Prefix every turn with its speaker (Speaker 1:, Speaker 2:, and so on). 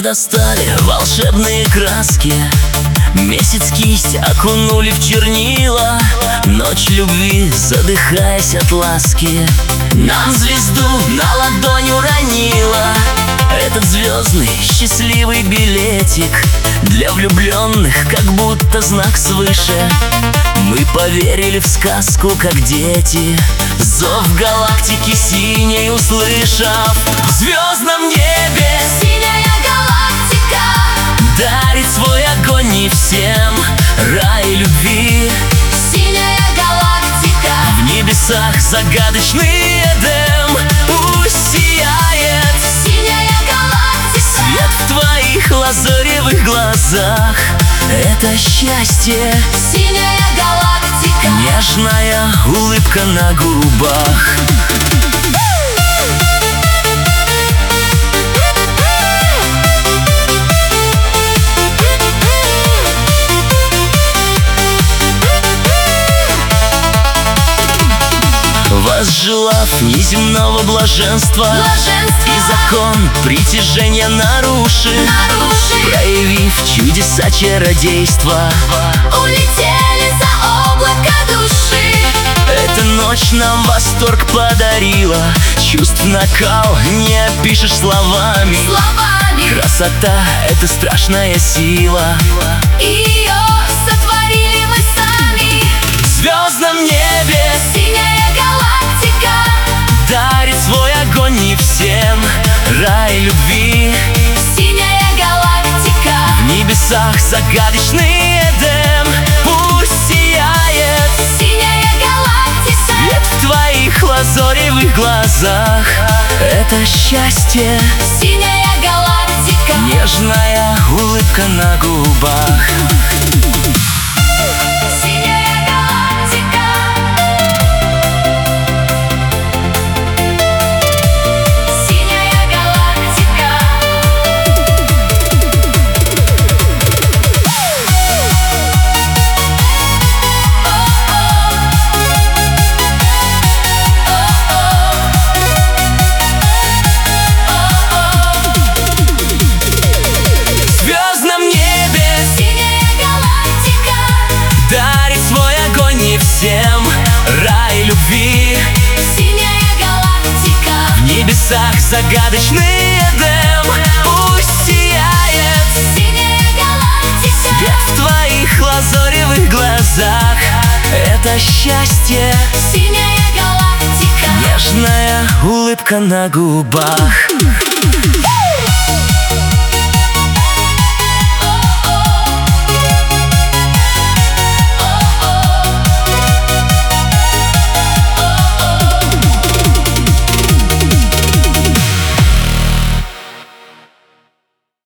Speaker 1: достали волшебные краски, месяц кисть окунули в чернила. Ночь любви, задыхаясь от ласки, нам звезду на ладонь уронила. Этот звездный счастливый билетик для влюбленных, как будто знак свыше. Мы поверили в сказку, как дети, зов галактики синей услышав. В звездном небе
Speaker 2: синяя галактика
Speaker 1: дарит свой огонь не всем, рай любви.
Speaker 2: Синяя галактика
Speaker 1: В небесах загадочный Эдем пусть сияет.
Speaker 2: Синяя галактика
Speaker 1: Свет в твоих лазоревых глазах — это счастье.
Speaker 2: Синяя галактика
Speaker 1: Нежная улыбка на губах. Возжелав неземного блаженства и закон притяжения нарушив, проявив чудеса чародейства,
Speaker 2: улетели за облако души.
Speaker 1: эта ночь нам восторг подарила. Чувств накал не опишешь словами. Красота — это страшная сила.
Speaker 2: Ее сотворили мы сами.
Speaker 1: В звездном небе
Speaker 2: Синяя галактика
Speaker 1: дарит свой огонь не всем, рай любви.
Speaker 2: Синяя галактика
Speaker 1: В небесах загадочный Эдем пусть сияет.
Speaker 2: Синяя галактика
Speaker 1: Свет в твоих лазоревых глазах — это счастье.
Speaker 2: Синяя галактика
Speaker 1: Нежная улыбка на губах.
Speaker 2: Синяя галактика Синяя галактика
Speaker 1: В звездном небе
Speaker 2: Синяя галактика
Speaker 1: дарит свой огонь не всем, рай любви.
Speaker 2: Синяя галактика
Speaker 1: В небесах загадочный Эдем пусть сияет.
Speaker 2: Синяя галактика
Speaker 1: Свет в твоих лазоревых глазах — это счастье.
Speaker 2: Синяя галактика
Speaker 1: Нежная улыбка на губах.